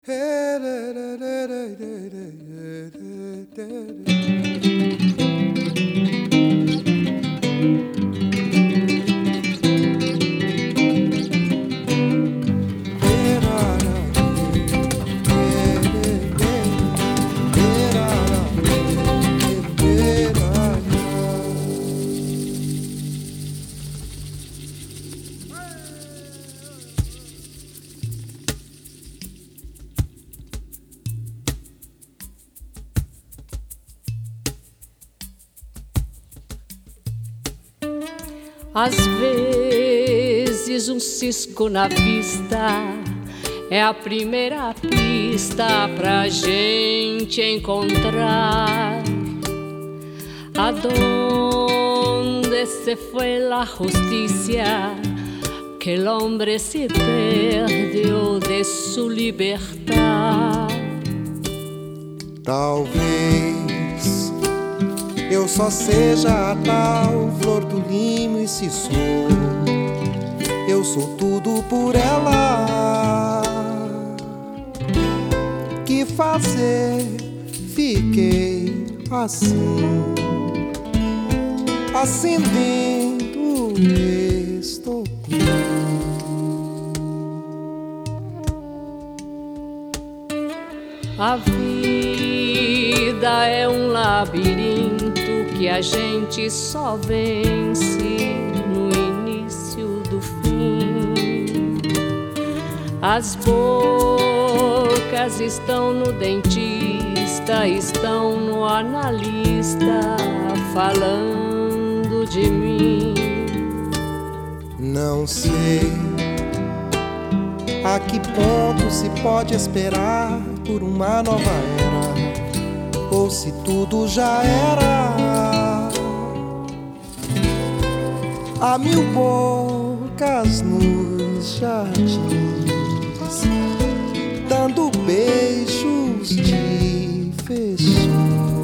Às vezes um cisco na vista é a primeira pista pra gente encontrar aonde se foi la justicia, que el hombre se perdeu de su libertad. Talvez eu só seja a tal flor do limo, e se sou, eu sou tudo por ela. Que fazer? Fiquei assim, acendendo estou. A vida é um labirinto que a gente só vence no início do fim. As bocas estão no dentista, estão no analista, falando de mim. Não sei a que ponto se pode esperar por uma nova era, ou se tudo já era. Há mil bocas nos jardins, dando beijos de fechou.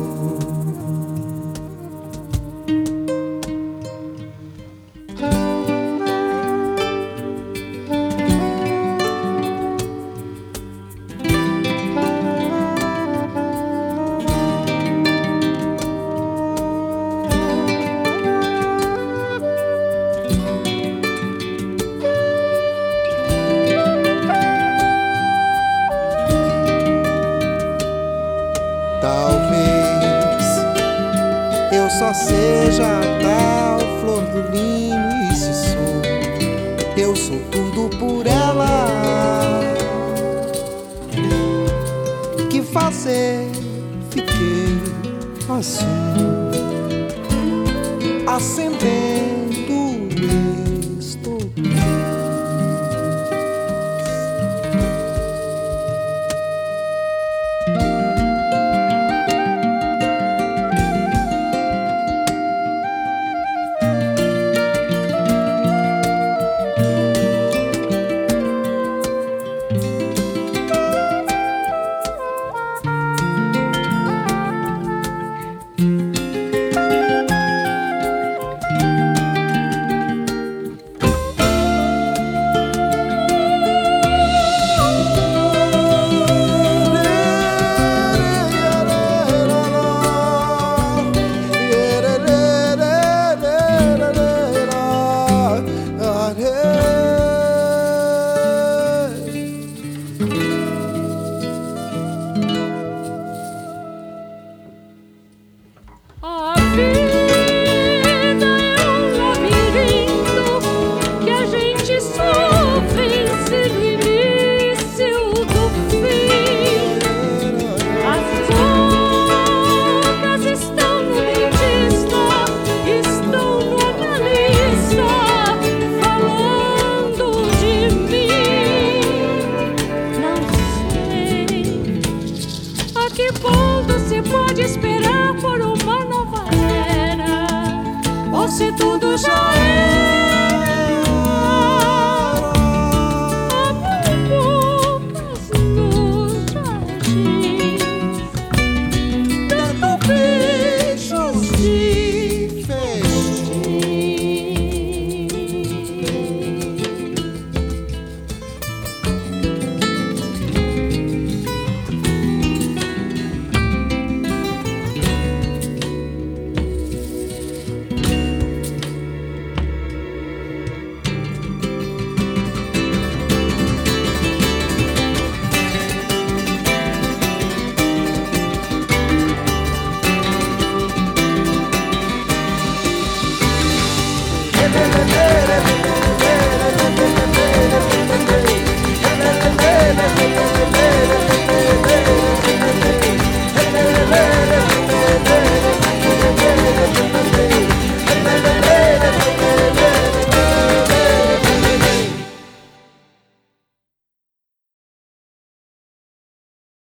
Talvez eu só seja a tal flor do limo, e se sou, eu sou tudo por ela. Que fazer? Fiquei assim, acendendo estou. A vida é um labirinto que a gente só vence no início do fim. As bocas estão no dentista, estão no analista, falando de mim. Não sei a que ponto se pode esperar por uma nova era, ou se tudo já é.